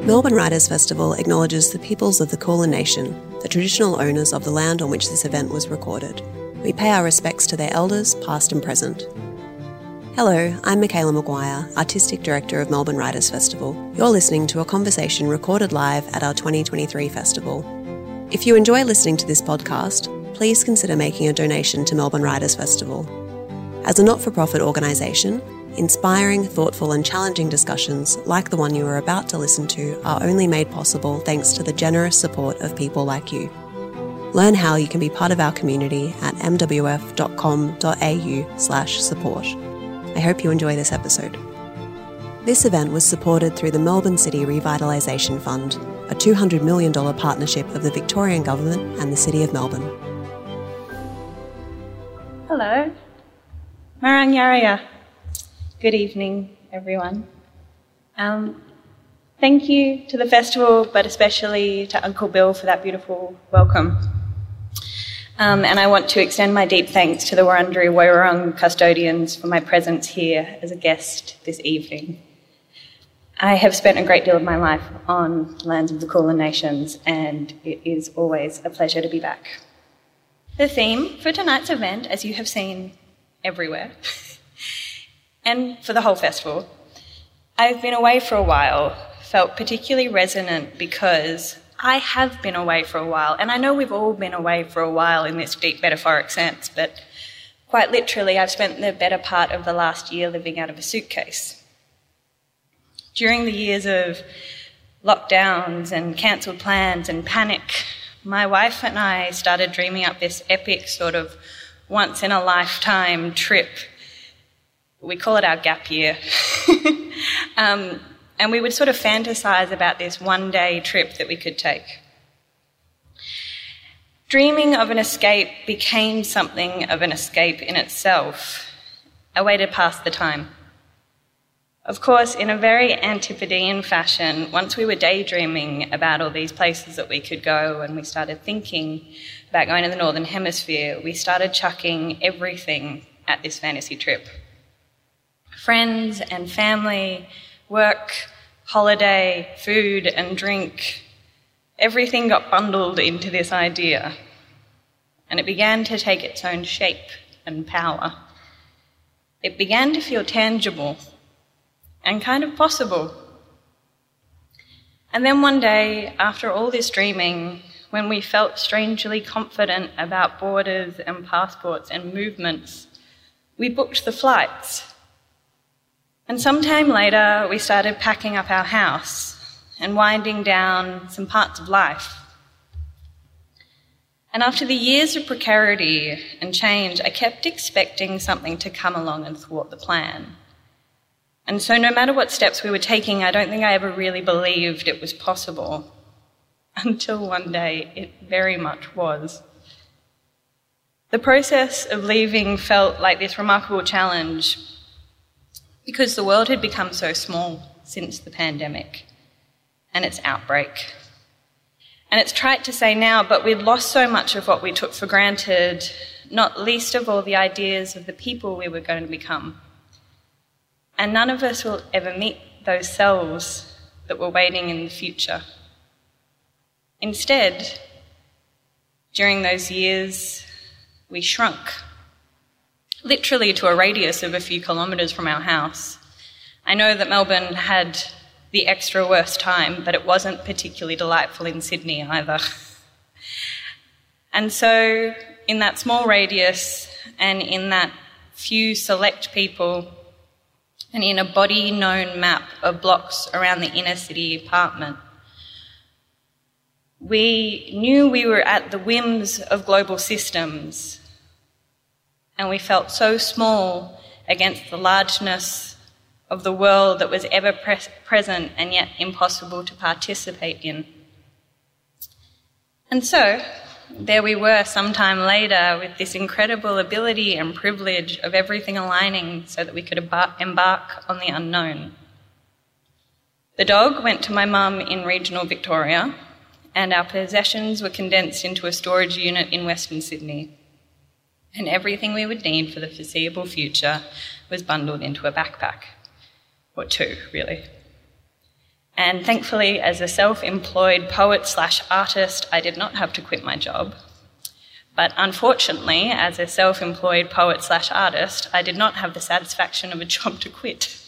Melbourne Writers Festival acknowledges the peoples of the Kulin Nation, the traditional owners of the land on which this event was recorded. We pay our respects to their elders, past and present. Hello, I'm Michaela Maguire, Artistic Director of Melbourne Writers Festival. You're listening to a conversation recorded live at our 2023 festival. If you enjoy listening to this podcast, please consider making a donation to Melbourne Writers Festival. As a not-for-profit organisation, inspiring, thoughtful and challenging discussions like the one you are about to listen to are only made possible thanks to the generous support of people like you. Learn how you can be part of our community at mwf.com.au/support. I hope you enjoy this episode. This event was supported through the Melbourne City Revitalisation Fund, a $200 million partnership of the Victorian Government and the City of Melbourne. Hello. Marang Yaraya. Good evening, everyone. Thank you to the festival, but especially to Uncle Bill for that beautiful welcome. And I want to extend my deep thanks to the Wurundjeri Woiwurrung custodians for my presence here as a guest this evening. I have spent a great deal of my life on the lands of the Kulin Nations, and it is always a pleasure to be back. The theme for tonight's event, as you have seen everywhere, and for the whole festival, I've been away for a while, felt particularly resonant because I have been away for a while, and I know we've all been away for a while in this deep metaphoric sense, but quite literally I've spent the better part of the last year living out of a suitcase. During the years of lockdowns and cancelled plans and panic, my wife and I started dreaming up this epic sort of once-in-a-lifetime trip. We call it our gap year. And we would sort of fantasize about this one-day trip that we could take. Dreaming of an escape became something of an escape in itself, a way to pass the time. Of course, in a very antipodean fashion, once we were daydreaming about all these places that we could go and we started thinking about going to the Northern Hemisphere, we started chucking everything at this fantasy trip. Friends and family, work, holiday, food and drink, everything got bundled into this idea, and it began to take its own shape and power. It began to feel tangible and kind of possible. And then one day, after all this dreaming, when we felt strangely confident about borders and passports and movements, we booked the flights. And sometime later, we started packing up our house and winding down some parts of life. And after the years of precarity and change, I kept expecting something to come along and thwart the plan. And so no matter what steps we were taking, I don't think I ever really believed it was possible. Until one day, it very much was. The process of leaving felt like this remarkable challenge because the world had become so small since the pandemic and its outbreak. And it's trite to say now, but we'd lost so much of what we took for granted, not least of all the ideas of the people we were going to become. And none of us will ever meet those selves that were waiting in the future. Instead, during those years, we shrunk, literally to a radius of a few kilometres from our house. I know that Melbourne had the extra worst time, but it wasn't particularly delightful in Sydney either. And so, in that small radius, and in that few select people, and in a body-known map of blocks around the inner city apartment, we knew we were at the whims of global systems, and we felt so small against the largeness of the world that was ever present and yet impossible to participate in. And so, there we were sometime later with this incredible ability and privilege of everything aligning so that we could embark on the unknown. The dog went to my mum in regional Victoria, and our possessions were condensed into a storage unit in Western Sydney. And everything we would need for the foreseeable future was bundled into a backpack. Or two, really. And thankfully, as a self-employed poet/artist, I did not have to quit my job. But unfortunately, as a self-employed poet/artist, I did not have the satisfaction of a job to quit.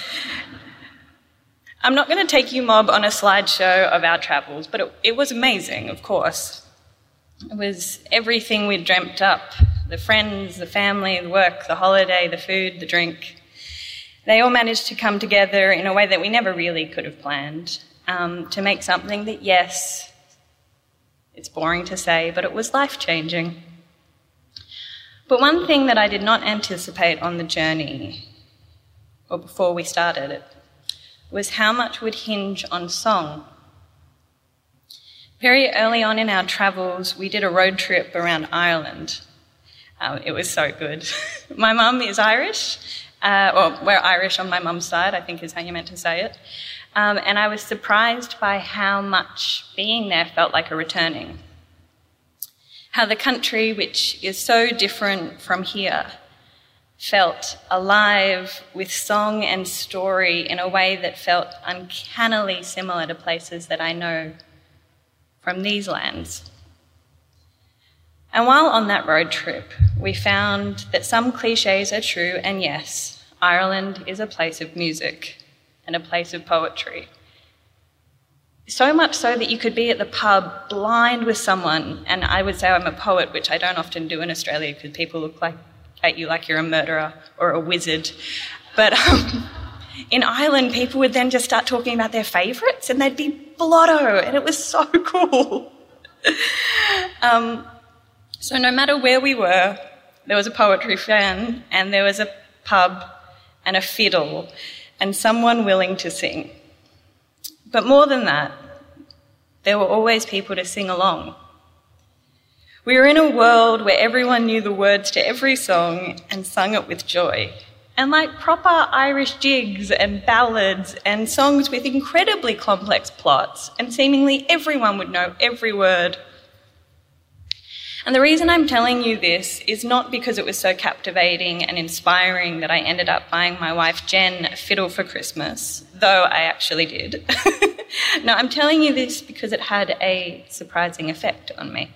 I'm not going to take you mob on a slideshow of our travels, but it was amazing, of course. It was everything we'd dreamt up: the friends, the family, the work, the holiday, the food, the drink. They all managed to come together in a way that we never really could have planned, to make something that, yes, it's boring to say, but it was life-changing. But one thing that I did not anticipate on the journey, or before we started it, was how much would hinge on song. Very early on in our travels, we did a road trip around Ireland. It was so good. My mum is Irish, or we're Irish on my mum's side, I think is how you meant to say it. And I was surprised by how much being there felt like a returning. How the country, which is so different from here, felt alive with song and story in a way that felt uncannily similar to places that I know from these lands. And while on that road trip, we found that some cliches are true, and yes, Ireland is a place of music and a place of poetry. So much so that you could be at the pub blind with someone, and I would say I'm a poet, which I don't often do in Australia because people look at you like you're a murderer or a wizard. But in Ireland, people would then just start talking about their favourites, and they'd be blotto, and it was so cool. So no matter where we were, there was a poetry fan, and there was a pub and a fiddle, and someone willing to sing. But more than that, there were always people to sing along. We were in a world where everyone knew the words to every song and sung it with joy. And like proper Irish jigs and ballads and songs with incredibly complex plots, and seemingly everyone would know every word. And the reason I'm telling you this is not because it was so captivating and inspiring that I ended up buying my wife Jen a fiddle for Christmas, though I actually did. No, I'm telling you this because it had a surprising effect on me.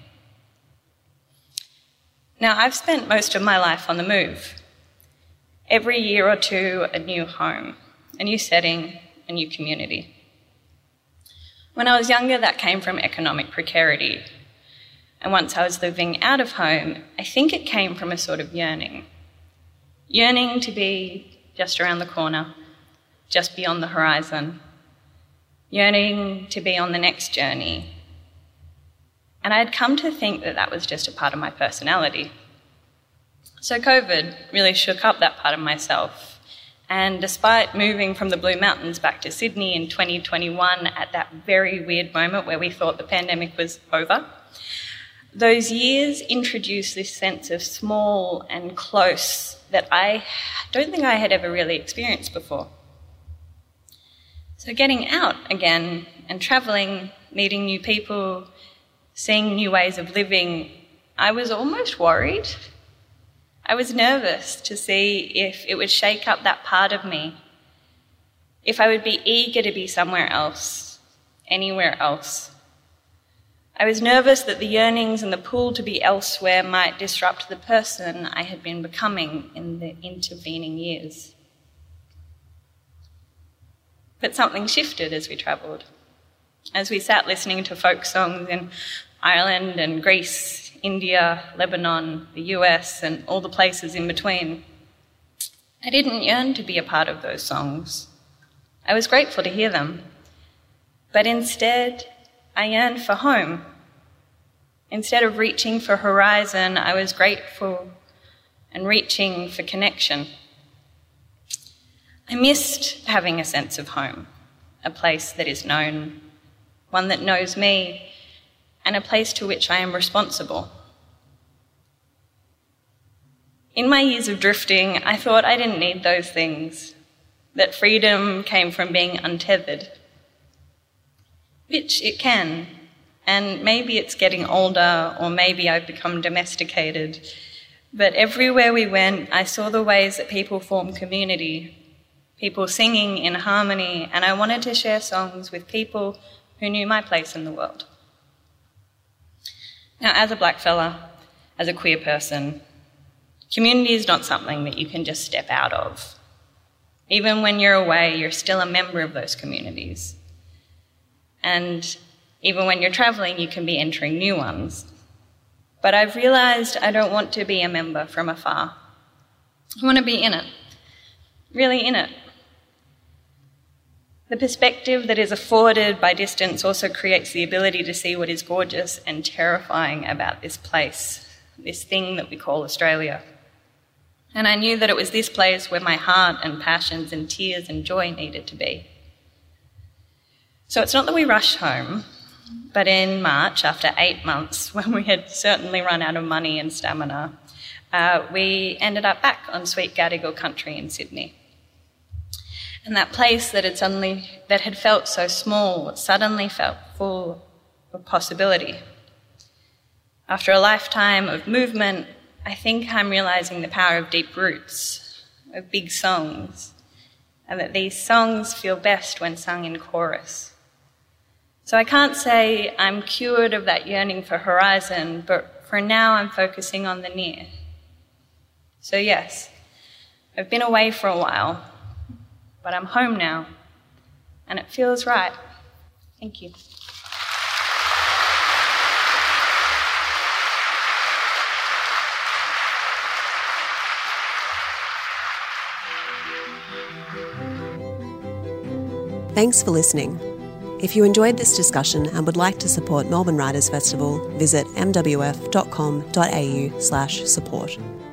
Now, I've spent most of my life on the move. Every year or two, a new home, a new setting, a new community. When I was younger, that came from economic precarity. And once I was living out of home, I think it came from a sort of yearning. Yearning to be just around the corner, just beyond the horizon. Yearning to be on the next journey. And I had come to think that that was just a part of my personality. So COVID really shook up that part of myself. And despite moving from the Blue Mountains back to Sydney in 2021 at that very weird moment where we thought the pandemic was over, those years introduced this sense of small and close that I don't think I had ever really experienced before. So getting out again and travelling, meeting new people, seeing new ways of living, I was almost worried. I was nervous to see if it would shake up that part of me, if I would be eager to be somewhere else, anywhere else. I was nervous that the yearnings and the pull to be elsewhere might disrupt the person I had been becoming in the intervening years. But something shifted as we travelled. As we sat listening to folk songs in Ireland and Greece, India, Lebanon, the US, and all the places in between, I didn't yearn to be a part of those songs. I was grateful to hear them. But instead, I yearned for home. Instead of reaching for horizon, I was grateful and reaching for connection. I missed having a sense of home, a place that is known, one that knows me, and a place to which I am responsible. In my years of drifting, I thought I didn't need those things, that freedom came from being untethered. Which it can, and maybe it's getting older, or maybe I've become domesticated. But everywhere we went, I saw the ways that people form community, people singing in harmony, and I wanted to share songs with people who knew my place in the world. Now, as a black fella, as a queer person, community is not something that you can just step out of. Even when you're away, you're still a member of those communities. And even when you're travelling, you can be entering new ones. But I've realised I don't want to be a member from afar. I want to be in it, really in it. The perspective that is afforded by distance also creates the ability to see what is gorgeous and terrifying about this place, this thing that we call Australia. And I knew that it was this place where my heart and passions and tears and joy needed to be. So it's not that we rushed home, but in March, after 8 months, when we had certainly run out of money and stamina, we ended up back on sweet Gadigal country in Sydney. And that place that had felt so small suddenly felt full of possibility. After a lifetime of movement, I think I'm realising the power of deep roots, of big songs, and that these songs feel best when sung in chorus. So I can't say I'm cured of that yearning for horizon, but for now I'm focusing on the near. So yes, I've been away for a while, but I'm home now, and it feels right. Thank you. Thanks for listening. If you enjoyed this discussion and would like to support Melbourne Writers Festival, visit mwf.com.au/support.